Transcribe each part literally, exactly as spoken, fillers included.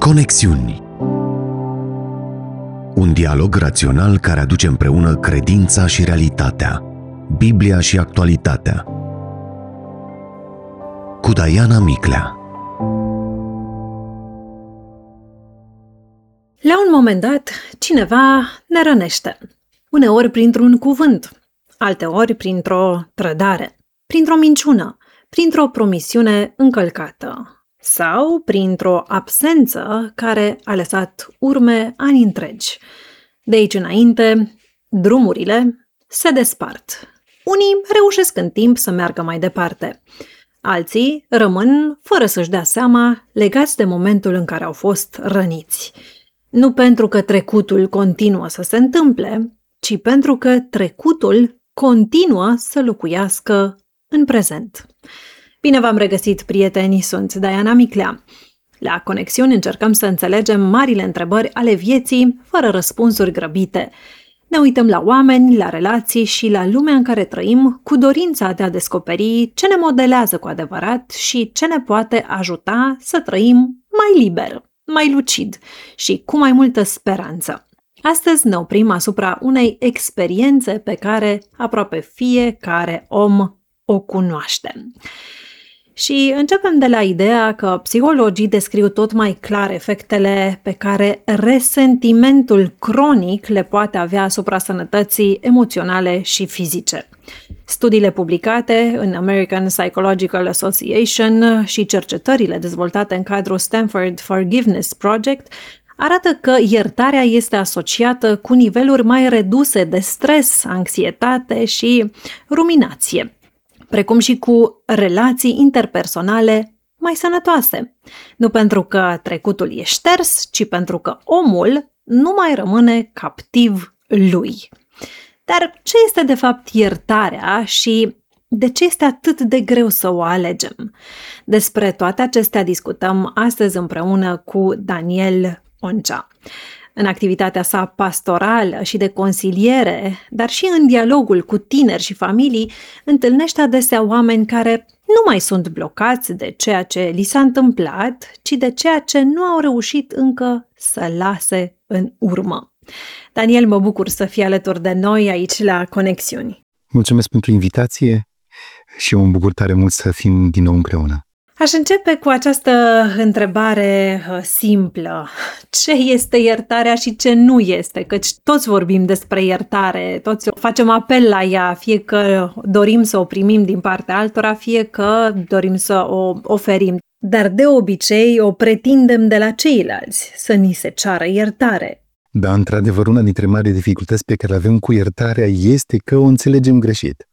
Conexiuni. Un dialog rațional care aduce împreună credința și realitatea, Biblia și actualitatea. Cu Diana Miclea. La un moment dat, cineva ne rănește. Uneori printr-un cuvânt, alteori printr-o trădare, printr-o minciună, printr-o promisiune încălcată sau printr-o absență care a lăsat urme ani întregi. De aici înainte, drumurile se despart. Unii reușesc în timp să meargă mai departe. Alții rămân, fără să-și dea seama, legați de momentul în care au fost răniți. Nu pentru că trecutul continuă să se întâmple, ci pentru că trecutul continuă să locuiască în prezent. Bine v-am regăsit, prieteni, sunt Diana Miclea. La Conexiuni încercăm să înțelegem marile întrebări ale vieții fără răspunsuri grăbite. Ne uităm la oameni, la relații și la lumea în care trăim cu dorința de a descoperi ce ne modelează cu adevărat și ce ne poate ajuta să trăim mai liber, mai lucid și cu mai multă speranță. Astăzi ne oprim asupra unei experiențe pe care aproape fiecare om o cunoaște. Și începem de la ideea că psihologii descriu tot mai clar efectele pe care resentimentul cronic le poate avea asupra sănătății emoționale și fizice. Studiile publicate în American Psychological Association și cercetările dezvoltate în cadrul Stanford Forgiveness Project arată că iertarea este asociată cu niveluri mai reduse de stres, anxietate și ruminație, precum și cu relații interpersonale mai sănătoase. Nu pentru că trecutul e șters, ci pentru că omul nu mai rămâne captiv lui. Dar ce este de fapt iertarea și de ce este atât de greu să o alegem? Despre toate acestea discutăm astăzi împreună cu Daniel Oncea. În activitatea sa pastorală și de consiliere, dar și în dialogul cu tineri și familii, întâlnește adesea oameni care nu mai sunt blocați de ceea ce li s-a întâmplat, ci de ceea ce nu au reușit încă să lase în urmă. Daniel, mă bucur să fii alături de noi aici la Conexiuni. Mulțumesc pentru invitație și mă bucur tare mult să fim din nou împreună. Aș începe cu această întrebare simplă. Ce este iertarea și ce nu este? Căci toți vorbim despre iertare, toți facem apel la ea, fie că dorim să o primim din partea altora, fie că dorim să o oferim. Dar de obicei o pretindem de la ceilalți, să ni se ceară iertare. Da, într-adevăr, una dintre marile dificultăți pe care le avem cu iertarea este că o înțelegem greșit.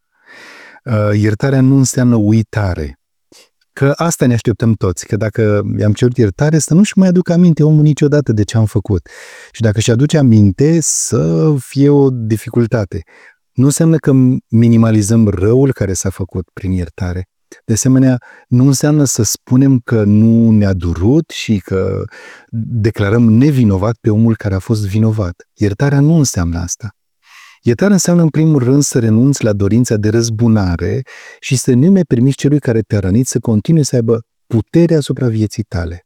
Iertarea nu înseamnă uitare. Că asta ne așteptăm toți, că dacă i-am cerut iertare să nu-și mai aducă aminte omul niciodată de ce am făcut. Și dacă și aduce aminte, să fie o dificultate. Nu înseamnă că minimalizăm răul care s-a făcut prin iertare. De asemenea, nu înseamnă să spunem că nu ne-a durut și că declarăm nevinovat pe omul care a fost vinovat. Iertarea nu înseamnă asta. Iertarea înseamnă, în primul rând, să renunți la dorința de răzbunare și să nu mai permiți celui care te-a rănit să continue să aibă putere asupra vieții tale.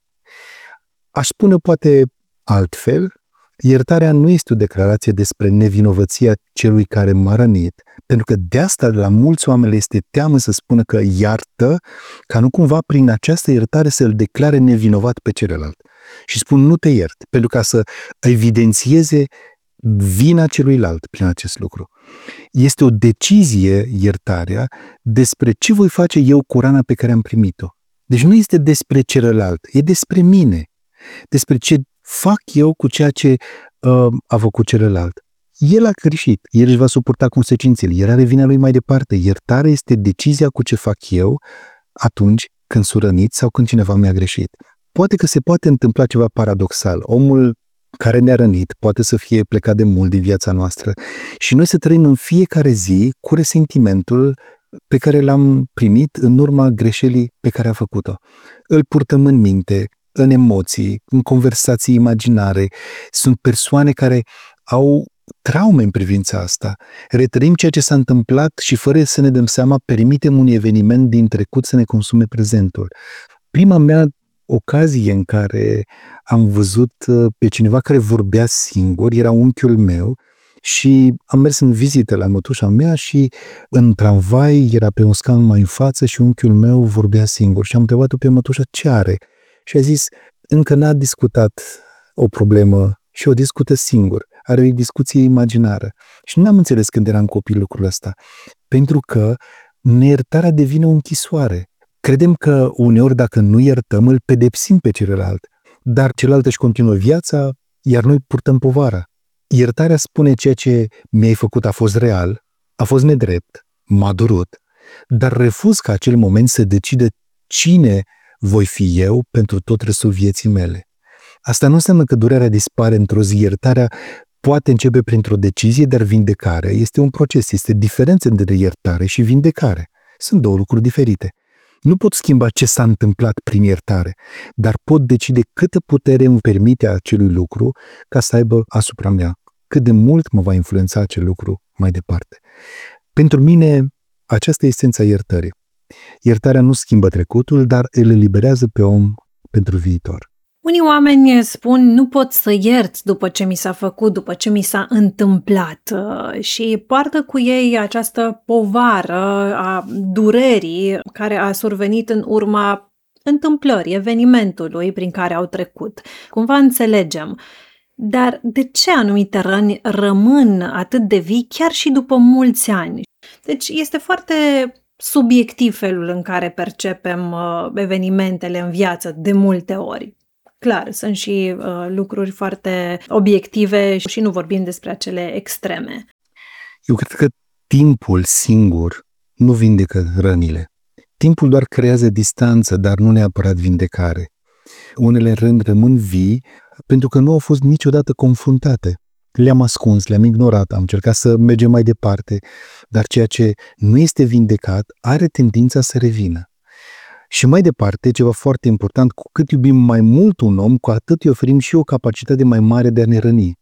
Aș spune poate altfel, iertarea nu este o declarație despre nevinovăția celui care m-a rănit, pentru că de asta la mulți oameni le este teamă să spună că iartă, ca nu cumva prin această iertare să-l declare nevinovat pe celălalt. Și spun nu te iert, pentru ca să evidențieze vina celuilalt prin acest lucru. Este o decizie, iertarea, despre ce voi face eu cu rana pe care am primit-o. Deci nu este despre celălalt, e despre mine. Despre ce fac eu cu ceea ce uh, a făcut celălalt. El a greșit, el își va suporta consecințele, el are vina lui mai departe. Iertarea este decizia cu ce fac eu atunci când sunt rănit sau când cineva mi-a greșit. Poate că se poate întâmpla ceva paradoxal. Omul care ne-a rănit poate să fie plecat de mult din viața noastră și noi să trăim în fiecare zi cu resentimentul pe care l-am primit în urma greșelii pe care a făcut-o. Îl purtăm în minte, în emoții, în conversații imaginare. Sunt persoane care au traume în privința asta. Retrăim ceea ce s-a întâmplat și fără să ne dăm seama permitem un eveniment din trecut să ne consume prezentul. Prima mea ocazie în care am văzut pe cineva care vorbea singur, era unchiul meu, și am mers în vizită la mătușa mea și în tramvai era pe un scaun mai în față și unchiul meu vorbea singur și am întrebat-o pe mătușa ce are și a zis, încă n-a discutat o problemă și o discută singur, are o discuție imaginară. Și nu am înțeles când eram copil lucrul ăsta, pentru că neiertarea devine o închisoare. Credem că uneori dacă nu iertăm, îl pedepsim pe celălalt, dar celălalt își continuă viața, iar noi purtăm povara. Iertarea spune ceea ce mi-ai făcut a fost real, a fost nedrept, m-a durut, dar refuz ca acel moment să decide cine voi fi eu pentru tot restul vieții mele. Asta nu înseamnă că durerea dispare într-o zi. Iertarea poate începe printr-o decizie, dar vindecarea este un proces. Este diferență între iertare și vindecare. Sunt două lucruri diferite. Nu pot schimba ce s-a întâmplat prin iertare, dar pot decide câtă putere îmi permite acelui lucru ca să aibă asupra mea, cât de mult mă va influența acel lucru mai departe. Pentru mine, aceasta este esența iertării. Iertarea nu schimbă trecutul, dar îl eliberează pe om pentru viitor. Unii oameni spun, nu pot să iert după ce mi s-a făcut, după ce mi s-a întâmplat și poartă cu ei această povară a durerii care a survenit în urma întâmplării, evenimentului prin care au trecut. Cumva înțelegem. Dar de ce anumite răni rămân atât de vii chiar și după mulți ani? Deci este foarte subiectiv felul în care percepem evenimentele în viață de multe ori. Clar, sunt și uh, lucruri foarte obiective și nu vorbim despre acele extreme. Eu cred că timpul singur nu vindecă rănile. Timpul doar creează distanță, dar nu neapărat vindecare. Unele răni rămân vii pentru că nu au fost niciodată confruntate. Le-am ascuns, le-am ignorat, am încercat să mergem mai departe, dar ceea ce nu este vindecat are tendința să revină. Și mai departe, ceva foarte important, cu cât iubim mai mult un om, cu atât îi oferim și o capacitate mai mare de a ne răni.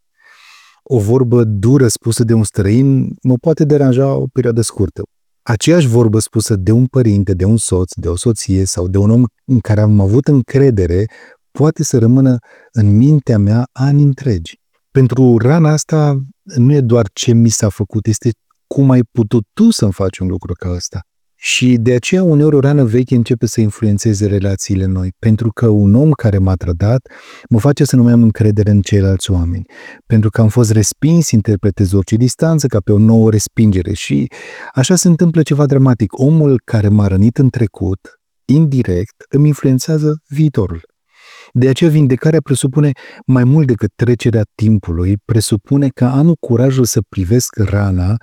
O vorbă dură spusă de un străin mă poate deranja o perioadă scurtă. Aceeași vorbă spusă de un părinte, de un soț, de o soție sau de un om în care am avut încredere poate să rămână în mintea mea ani întregi. Pentru rana asta nu e doar ce mi s-a făcut, este cum ai putut tu să-mi faci un lucru ca ăsta. Și de aceea uneori o rană veche începe să influențeze relațiile noi, pentru că un om care m-a trădat mă face să nu mai am încredere în ceilalți oameni, pentru că am fost respins, interpretez orice distanță ca pe o nouă respingere și așa se întâmplă ceva dramatic. Omul care m-a rănit în trecut, indirect, îmi influențează viitorul. De aceea vindecarea presupune mai mult decât trecerea timpului, presupune că am curajul să privesc rana,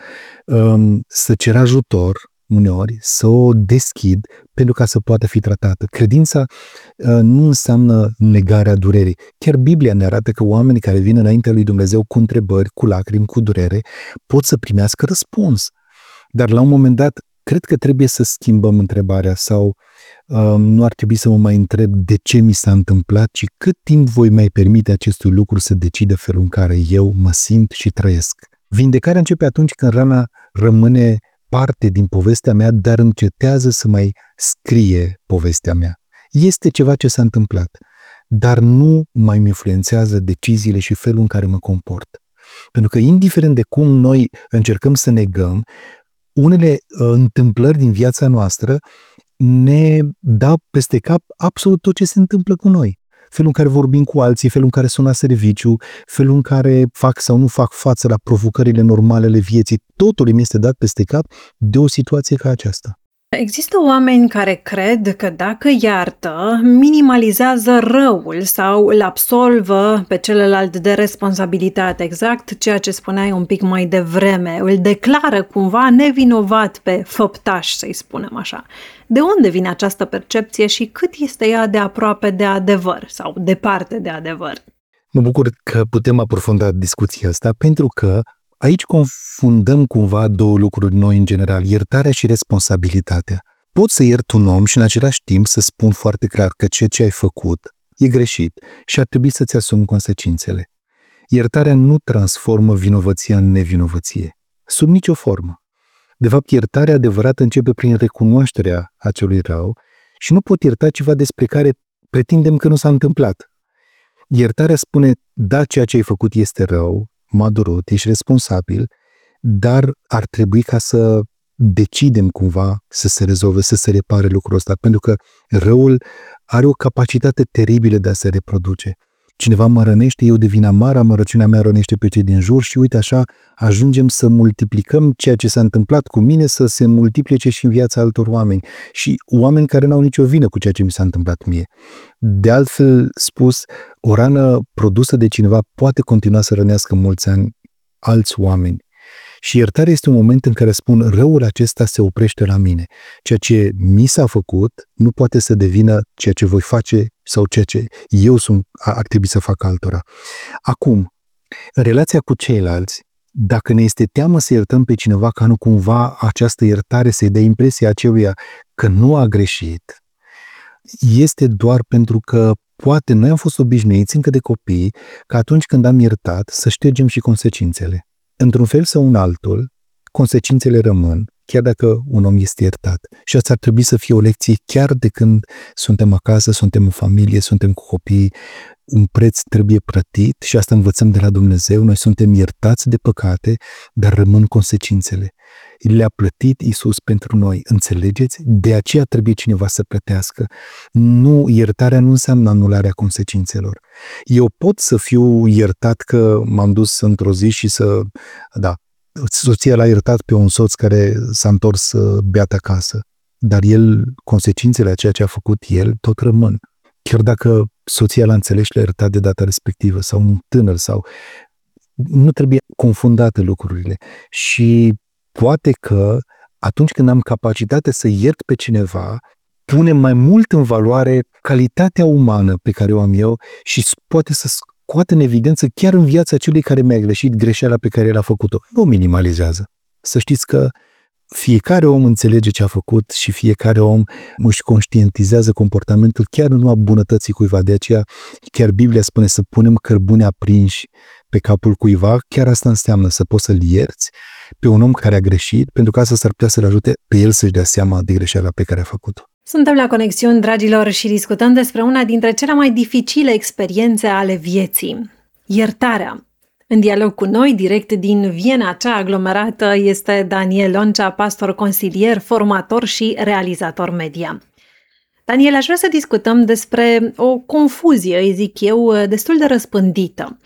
să cer ajutor, uneori, să o deschid pentru ca să poată fi tratată. Credința uh, nu înseamnă negarea durerii. Chiar Biblia ne arată că oamenii care vin înaintea lui Dumnezeu cu întrebări, cu lacrimi, cu durere, pot să primească răspuns. Dar la un moment dat, cred că trebuie să schimbăm întrebarea sau uh, nu ar trebui să mă mai întreb de ce mi s-a întâmplat, ci cât timp voi mai permite acestui lucru să decide felul în care eu mă simt și trăiesc. Vindecarea începe atunci când rana rămâne parte din povestea mea, dar încetează să mai scrie povestea mea. Este ceva ce s-a întâmplat, dar nu mai îmi influențează deciziile și felul în care mă comport. Pentru că indiferent de cum noi încercăm să negăm, unele uh, întâmplări din viața noastră ne dau peste cap absolut tot ce se întâmplă cu noi. Felul în care vorbim cu alții, felul în care sun la serviciu, felul în care fac sau nu fac față la provocările normale ale vieții, totul îmi este dat peste cap de o situație ca aceasta. Există oameni care cred că dacă iartă, minimalizează răul sau îl absolvă pe celălalt de responsabilitate, exact ceea ce spuneai un pic mai devreme, îl declară cumva nevinovat pe făptaș, să-i spunem așa. De unde vine această percepție și cât este ea de aproape de adevăr sau departe de adevăr? Mă bucur că putem aprofunda discuția asta pentru că aici confundăm cumva două lucruri noi în general, iertarea și responsabilitatea. Pot să iert un om și în același timp să spun foarte clar că ceea ce ai făcut e greșit și ar trebui să-ți asumi consecințele. Iertarea nu transformă vinovăția în nevinovăție, sub nicio formă. De fapt, iertarea adevărată începe prin recunoașterea acelui rău și nu pot ierta ceva despre care pretindem că nu s-a întâmplat. Iertarea spune, da, ceea ce ai făcut este rău, m-a durut, ești responsabil, dar ar trebui ca să decidem cumva să se rezolve, să se repare lucrul ăsta, pentru că răul are o capacitate teribilă de a se reproduce. Cineva mă rănește, eu devin amar, amărăciunea mea rănește pe cei din jur și uite așa ajungem să multiplicăm ceea ce s-a întâmplat cu mine, să se multiplice și în viața altor oameni. Și oameni care n-au nicio vină cu ceea ce mi s-a întâmplat mie. De altfel spus, o rană produsă de cineva poate continua să rănească mulți ani alți oameni. Și iertarea este un moment în care spun, răul acesta se oprește la mine. Ceea ce mi s-a făcut nu poate să devină ceea ce voi face sau ceea ce eu sunt, ar trebui să fac altora. Acum, în relația cu ceilalți, dacă ne este teamă să iertăm pe cineva ca nu cumva această iertare să-i dea impresia aceluia că nu a greșit, este doar pentru că poate noi am fost obișnuiți încă de copii că atunci când am iertat să ștergem și consecințele. Într-un fel sau un altul, consecințele rămân, chiar dacă un om este iertat. Și asta ar trebui să fie o lecție chiar de când suntem acasă, suntem în familie, suntem cu copii. Un preț trebuie plătit și asta învățăm de la Dumnezeu. Noi suntem iertați de păcate, dar rămân consecințele. Le-a plătit Iisus pentru noi, înțelegeți? De aceea trebuie cineva să plătească. Nu, iertarea nu înseamnă anularea consecințelor. Eu pot să fiu iertat că m-am dus într-o zi și să... Da, soția l-a iertat pe un soț care s-a întors beat acasă, dar el, consecințele a ceea ce a făcut el, tot rămân. Chiar dacă soția l-a înțeles și l-a iertat de data respectivă, sau un tânăr, sau... Nu trebuie confundate lucrurile. Și poate că atunci când am capacitatea să iert pe cineva, punem mai mult în valoare calitatea umană pe care o am eu și poate să scoată în evidență chiar în viața celui care mi-a greșit greșeala pe care el a făcut-o. Nu o minimalizează. Să știți că fiecare om înțelege ce a făcut și fiecare om își conștientizează comportamentul chiar în urma bunătății cuiva. De aceea chiar Biblia spune să punem cărbune aprinși pe capul cuiva, chiar asta înseamnă să poți să-l ierți pe un om care a greșit, pentru că asta s-ar putea să-l ajute pe el să-și dea seama de greșeala pe care a făcut-o. Suntem la Conexiuni, dragilor, și discutăm despre una dintre cele mai dificile experiențe ale vieții, iertarea. În dialog cu noi, direct din Viena, cea aglomerată, este Daniel Loncea, pastor consilier, formator și realizator media. Daniel, aș vrea să discutăm despre o confuzie, îi zic eu, destul de răspândită.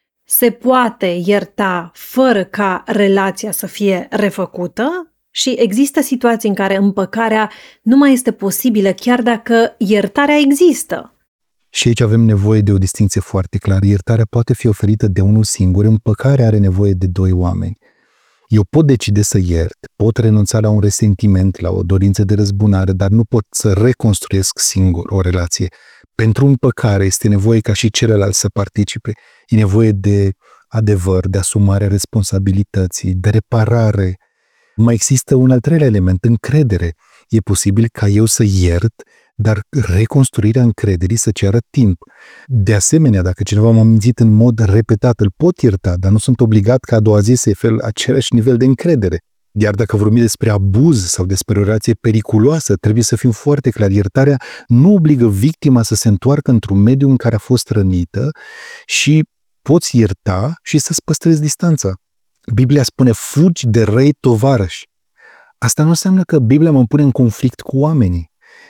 Se poate ierta fără ca relația să fie refăcută și există situații în care împăcarea nu mai este posibilă chiar dacă iertarea există. Și aici avem nevoie de o distinție foarte clară. Iertarea poate fi oferită de unul singur, împăcarea are nevoie de doi oameni. Eu pot decide să iert, pot renunța la un resentiment, la o dorință de răzbunare, dar nu pot să reconstruiesc singur o relație. Pentru împăcare este nevoie ca și celălalt să participe. E nevoie de adevăr, de asumarea responsabilității, de reparare. Mai există un al treilea element, încredere. E posibil ca eu să iert, dar reconstruirea încrederii să ceară timp. De asemenea, dacă cineva m-a mințit în mod repetat, îl pot ierta, dar nu sunt obligat ca a doua zi să-i fel același nivel de încredere. Iar dacă vorbim despre abuz sau despre o relație periculoasă, trebuie să fim foarte clari. Iertarea nu obligă victima să se întoarcă într-un mediu în care a fost rănită și poți ierta și să-ți păstrezi distanța. Biblia spune, fugi de răi tovarăși. Asta nu înseamnă că Biblia mă pune în conflict cu oamenii.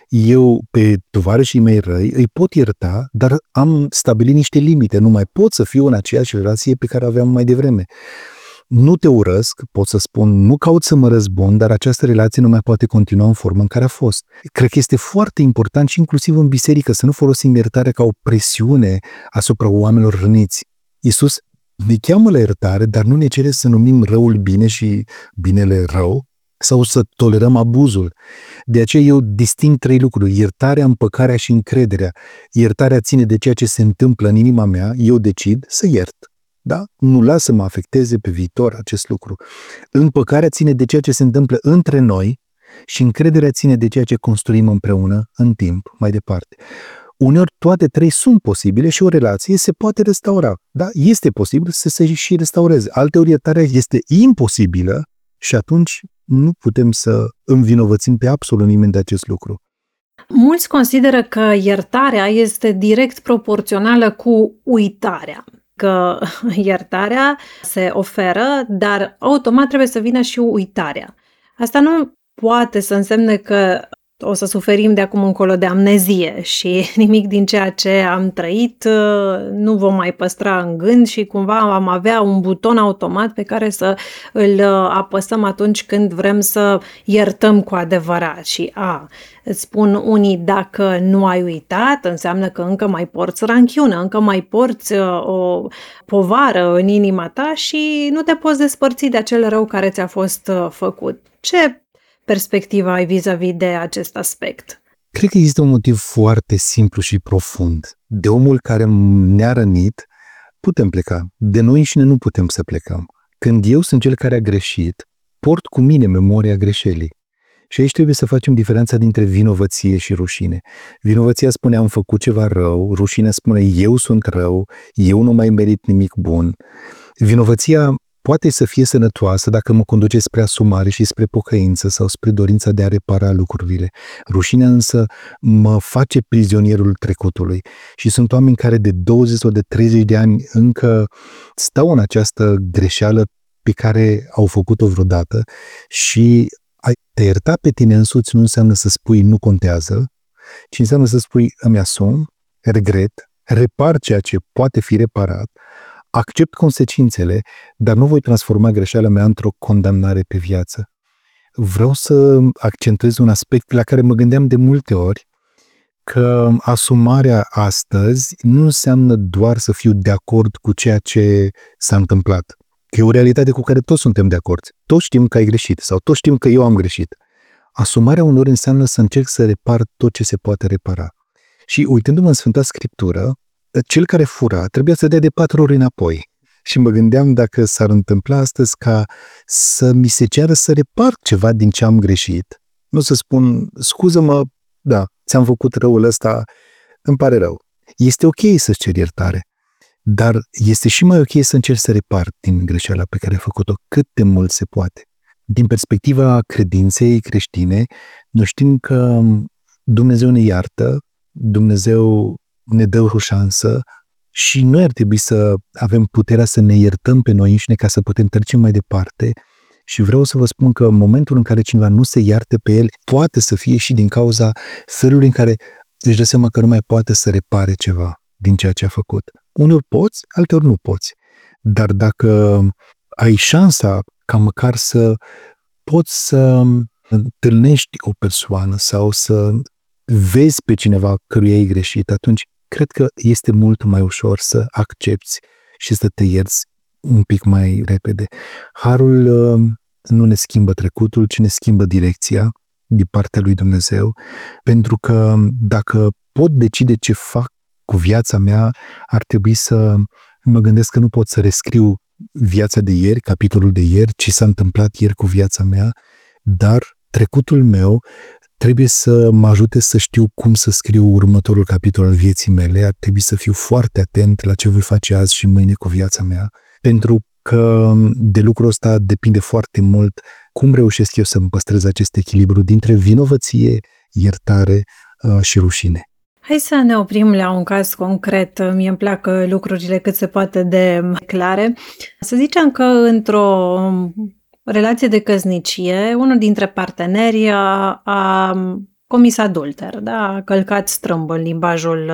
Eu, pe tovarășii mei răi, îi pot ierta, dar am stabilit niște limite. Nu mai pot să fiu în aceeași relație pe care aveam mai devreme. Nu te urăsc, pot să spun, nu caut să mă răzbun, dar această relație nu mai poate continua în forma în care a fost. Cred că este foarte important și inclusiv în biserică să nu folosim iertarea ca o presiune asupra oamenilor răniți. Iisus ne cheamă la iertare, dar nu ne cere să numim răul bine și binele rău, sau să tolerăm abuzul. De aceea eu disting trei lucruri: iertarea, împăcarea și încrederea. Iertarea ține de ceea ce se întâmplă în inima mea, eu decid să iert. Da? Nu las să mă afecteze pe viitor acest lucru. Împăcarea ține de ceea ce se întâmplă între noi și încrederea ține de ceea ce construim împreună în timp, mai departe. Uneori toate trei sunt posibile și o relație se poate restaura. Da? Este posibil să se și restaureze. Alteori iertarea este imposibilă și atunci nu putem să învinovățim pe absolut nimeni de acest lucru. Mulți consideră că iertarea este direct proporțională cu uitarea, că iertarea se oferă, dar automat trebuie să vină și uitarea. Asta nu poate să însemne că o să suferim de acum încolo de amnezie și nimic din ceea ce am trăit nu vom mai păstra în gând și cumva am avea un buton automat pe care să îl apăsăm atunci când vrem să iertăm cu adevărat. Și a, îți spun unii, dacă nu ai uitat, înseamnă că încă mai porți ranchiună, încă mai porți o povară în inima ta și nu te poți despărți de acel rău care ți-a fost făcut. Ce perspectivă ai vis-a-vis de acest aspect? Cred că există un motiv foarte simplu și profund. De omul care ne-a rănit, putem pleca. De noi înșine nu putem să plecăm. Când eu sunt cel care a greșit, port cu mine memoria greșelii. Și aici trebuie să facem diferența dintre vinovăție și rușine. Vinovăția spune am făcut ceva rău, rușinea spune eu sunt rău, eu nu mai merit nimic bun. Vinovăția poate să fie sănătoasă dacă mă conduce spre asumare și spre pocăință sau spre dorința de a repara lucrurile. Rușinea însă mă face prizonierul trecutului și sunt oameni care de douăzeci sau de treizeci de ani încă stau în această greșeală pe care au făcut-o vreodată și a te ierta pe tine însuți nu înseamnă să spui nu contează, ci înseamnă să spui îmi asum, regret, repar ceea ce poate fi reparat, accept consecințele, dar nu voi transforma greșeala mea într-o condamnare pe viață. Vreau să accentuez un aspect la care mă gândeam de multe ori, că asumarea astăzi nu înseamnă doar să fiu de acord cu ceea ce s-a întâmplat. Că e o realitate cu care toți suntem de acord. Toți știm că ai greșit sau toți știm că eu am greșit. Asumarea unor înseamnă să încerc să repar tot ce se poate repara. Și uitându-mă în Sfânta Scriptură, cel care fura trebuia să dea de patru ori înapoi. Și mă gândeam dacă s-ar întâmpla astăzi ca să mi se ceară să repar ceva din ce am greșit. Nu să spun, scuză-mă, da, ți-am făcut răul ăsta, îmi pare rău. Este ok să-ți ceri iertare, dar este și mai ok să încerci să repar din greșeala pe care ai făcut-o cât de mult se poate. Din perspectiva credinței creștine, noi știm că Dumnezeu ne iartă, Dumnezeu ne dă o șansă și noi ar trebui să avem puterea să ne iertăm pe noi înșine ca să putem trece mai departe. Și vreau să vă spun că în momentul în care cineva nu se iarte pe el, poate să fie și din cauza felului în care își dă seama că nu mai poate să repare ceva din ceea ce a făcut. Uneori poți, alteori nu poți. Dar dacă ai șansa ca măcar să poți să întâlnești o persoană sau să vezi pe cineva căruia ai greșit, atunci cred că este mult mai ușor să accepți și să te ierți un pic mai repede. Harul nu ne schimbă trecutul, ci ne schimbă direcția din partea lui Dumnezeu, pentru că dacă pot decide ce fac cu viața mea, ar trebui să mă gândesc că nu pot să rescriu viața de ieri, capitolul de ieri, ce s-a întâmplat ieri cu viața mea, dar trecutul meu trebuie să mă ajute să știu cum să scriu următorul capitol al vieții mele, ar trebui să fiu foarte atent la ce voi face azi și mâine cu viața mea, pentru că de lucrul ăsta depinde foarte mult cum reușesc eu să-mi păstrez acest echilibru dintre vinovăție, iertare uh, și rușine. Hai să ne oprim la un caz concret. Mie îmi plac lucrurile cât se poate de clare. Să zicem că într-o relație de căsnicie, unul dintre parteneri a, a comis adulter, da? A călcat strâmb în limbajul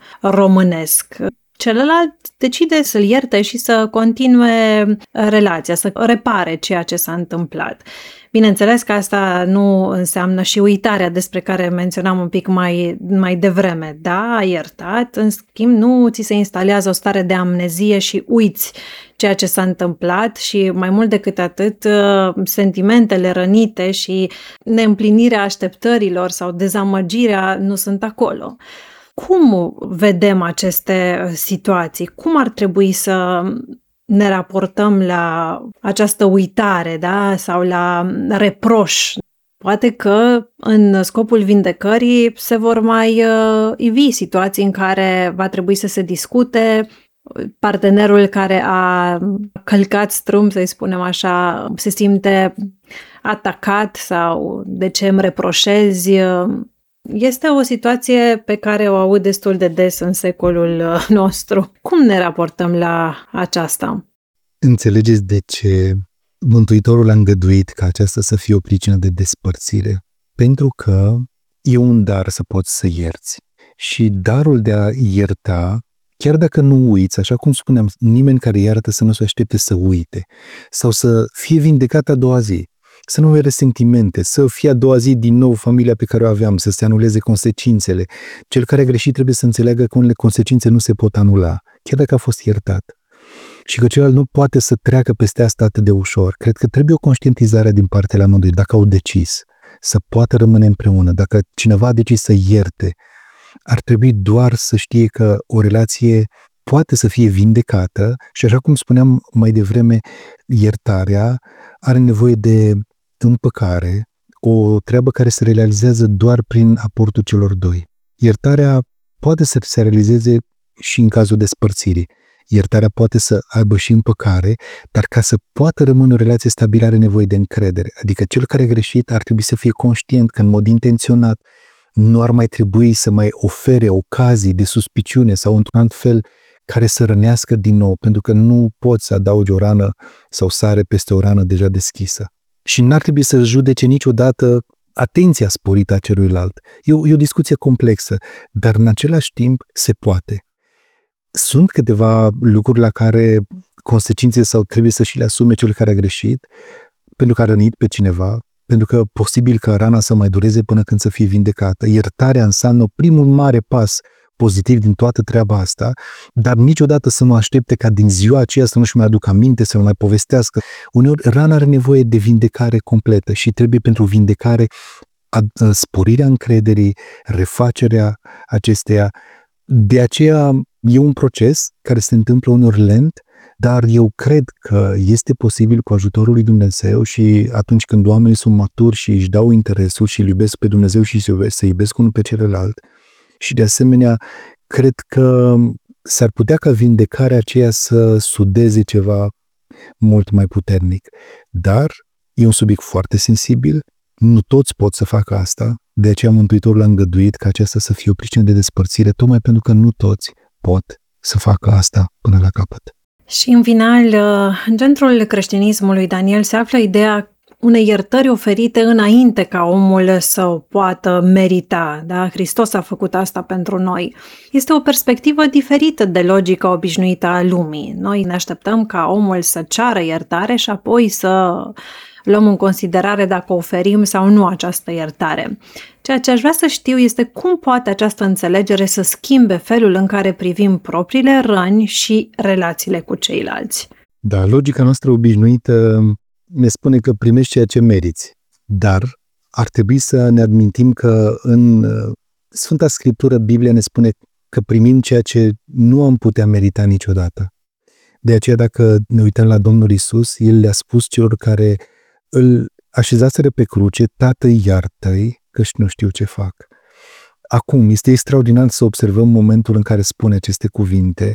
românesc. Celălalt decide să-l ierte și să continue relația, să repare ceea ce s-a întâmplat. Bineînțeles că asta nu înseamnă și uitarea despre care menționam un pic mai, mai devreme. Da, ai iertat, în schimb nu ți se instalează o stare de amnezie și uiți ceea ce s-a întâmplat și mai mult decât atât, sentimentele rănite și neîmplinirea așteptărilor sau dezamăgirea nu sunt acolo. Cum vedem aceste situații? Cum ar trebui să ne raportăm la această uitare, da? Sau la reproș? Poate că în scopul vindecării se vor mai uh, ivi situații în care va trebui să se discute, partenerul care a călcat strâmb, să-i spunem așa, se simte atacat sau de ce îmi reproșezi. Este o situație pe care o aud destul de des în secolul nostru. Cum ne raportăm la aceasta? Înțelegeți de ce Mântuitorul a îngăduit ca aceasta să fie o pricină de despărțire? Pentru că e un dar să poți să ierți. Și darul de a ierta, chiar dacă nu uiți, așa cum spuneam, nimeni care iartă să nu se aștepte să uite sau să fie vindecat a doua zi, să nu aibă resentimente, să fie a doua zi din nou familia pe care o aveam, să se anuleze consecințele. Cel care a greșit trebuie să înțeleagă că unele consecințe nu se pot anula, chiar dacă a fost iertat. Și că celălalt nu poate să treacă peste asta atât de ușor. Cred că trebuie o conștientizare din partea la amândoi, dacă au decis să poată rămâne împreună, dacă cineva a decis să ierte, ar trebui doar să știe că o relație poate să fie vindecată și, așa cum spuneam mai devreme, iertarea are nevoie de împăcare, o treabă care se realizează doar prin aportul celor doi. Iertarea poate să se realizeze și în cazul despărțirii. Iertarea poate să aibă și împăcare, dar ca să poată rămâne o relație stabilă are nevoie de încredere. Adică cel care a greșit ar trebui să fie conștient că în mod intenționat nu ar mai trebui să mai ofere ocazii de suspiciune sau într-un alt fel care să rănească din nou, pentru că nu poți să adaugi o rană sau sare peste o rană deja deschisă. Și n-ar trebui să judece niciodată atenția sporită a celuilalt. E o, e o discuție complexă, dar în același timp se poate. Sunt câteva lucruri la care consecințe sau trebuie să și le asume cel care a greșit, pentru că a rănit pe cineva, pentru că posibil că rana să mai dureze până când să fie vindecată. Iertarea înseamnă primul mare pas pozitiv din toată treaba asta, dar niciodată să nu aștepte ca din ziua aceea să nu-și mai aducă aminte, să nu mai povestească. Uneori rana are nevoie de vindecare completă și trebuie pentru vindecare sporirea încrederii, refacerea acesteia. De aceea e un proces care se întâmplă uneori lent, dar eu cred că este posibil cu ajutorul lui Dumnezeu și atunci când oamenii sunt maturi și își dau interesul și îl iubesc pe Dumnezeu și se iubesc unul pe celălalt. Și de asemenea, cred că s-ar putea ca vindecarea aceea să sudeze ceva mult mai puternic. Dar e un subiect foarte sensibil, nu toți pot să facă asta, de aceea Mântuitorul a îngăduit ca aceasta să fie o pricină de despărțire, tocmai pentru că nu toți pot să facă asta până la capăt. Și în final, în centrul creștinismului, Daniel, se află ideea unei iertări oferite înainte ca omul să o poată merita. Da? Hristos a făcut asta pentru noi. Este o perspectivă diferită de logica obișnuită a lumii. Noi ne așteptăm ca omul să ceară iertare și apoi să luăm în considerare dacă oferim sau nu această iertare. Ceea ce aș vrea să știu este cum poate această înțelegere să schimbe felul în care privim propriile răni și relațiile cu ceilalți. Da, logica noastră obișnuită ne spune că primești ceea ce meriți, dar ar trebui să ne amintim că în Sfânta Scriptură, Biblia ne spune că primim ceea ce nu am putea merita niciodată. De aceea, dacă ne uităm la Domnul Iisus, El le-a spus celor care îl așezaseră pe cruce: Tată, iartă-i, căci nu știu ce fac. Acum, este extraordinar să observăm momentul în care spune aceste cuvinte.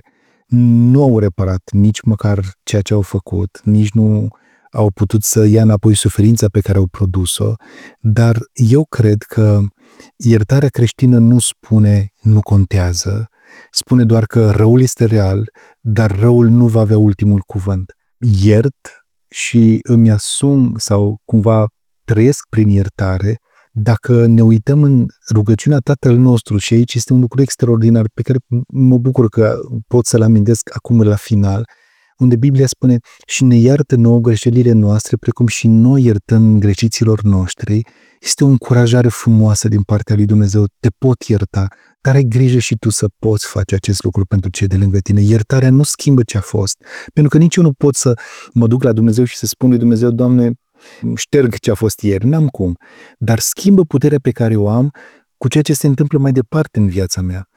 Nu au reparat nici măcar ceea ce au făcut, nici nu au putut să ia înapoi suferința pe care au produs-o, dar eu cred că iertarea creștină nu spune nu contează, spune doar că răul este real, dar răul nu va avea ultimul cuvânt. Iert și îmi asum sau cumva trăiesc prin iertare. Dacă ne uităm în rugăciunea Tatăl nostru, și aici este un lucru extraordinar pe care mă bucur că pot să-l amintesc acum la final, unde Biblia spune: și ne iartă nouă greșelile noastre, precum și noi iertăm greșiților noștri. Este o încurajare frumoasă din partea lui Dumnezeu. Te pot ierta, dar ai grijă și tu să poți face acest lucru pentru cei de lângă tine. Iertarea nu schimbă ce a fost, pentru că nici eu nu pot să mă duc la Dumnezeu și să spun lui Dumnezeu: Doamne, șterg ce a fost ieri, n-am cum. Dar schimbă puterea pe care o am cu ceea ce se întâmplă mai departe în viața mea.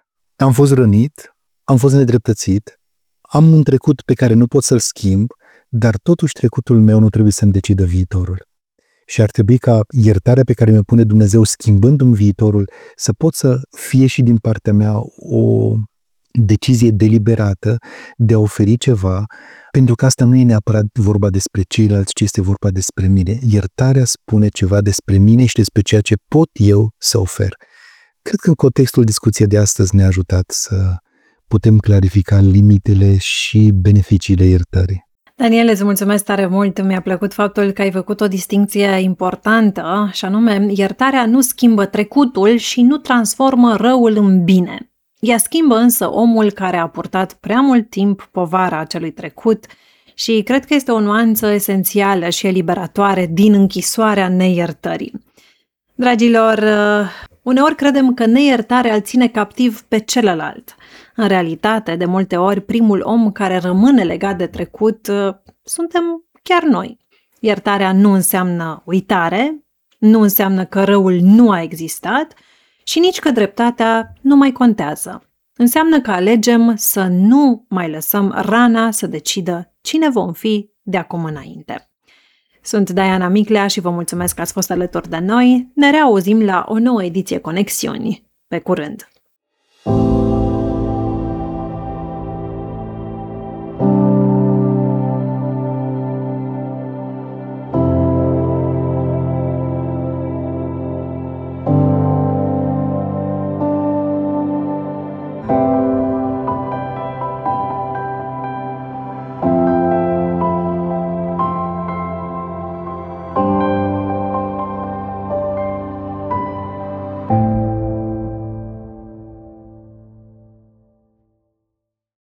Am fost rănit, am fost nedreptățit, am un trecut pe care nu pot să-l schimb, dar totuși trecutul meu nu trebuie să-mi decidă viitorul. Și ar trebui ca iertarea pe care mi-o pune Dumnezeu schimbându-mi viitorul să pot să fie și din partea mea o decizie deliberată de a oferi ceva, pentru că asta nu e neapărat vorba despre ceilalți, ci este vorba despre mine. Iertarea spune ceva despre mine și despre ceea ce pot eu să ofer. Cred că în contextul discuției de astăzi ne-a ajutat să putem clarifica limitele și beneficiile iertării. Daniel, îți mulțumesc tare mult. Mi-a plăcut faptul că ai făcut o distincție importantă, și anume, iertarea nu schimbă trecutul și nu transformă răul în bine. Ea schimbă însă omul care a purtat prea mult timp povara acelui trecut și cred că este o nuanță esențială și eliberatoare din închisoarea neiertării. Dragilor, uneori credem că neiertarea îl ține captiv pe celălalt. În realitate, de multe ori, primul om care rămâne legat de trecut suntem chiar noi. Iertarea nu înseamnă uitare, nu înseamnă că răul nu a existat și nici că dreptatea nu mai contează. Înseamnă că alegem să nu mai lăsăm rana să decidă cine vom fi de acum înainte. Sunt Diana Miclea și vă mulțumesc că ați fost alături de noi. Ne reauzim la o nouă ediție Conexiuni. Pe curând!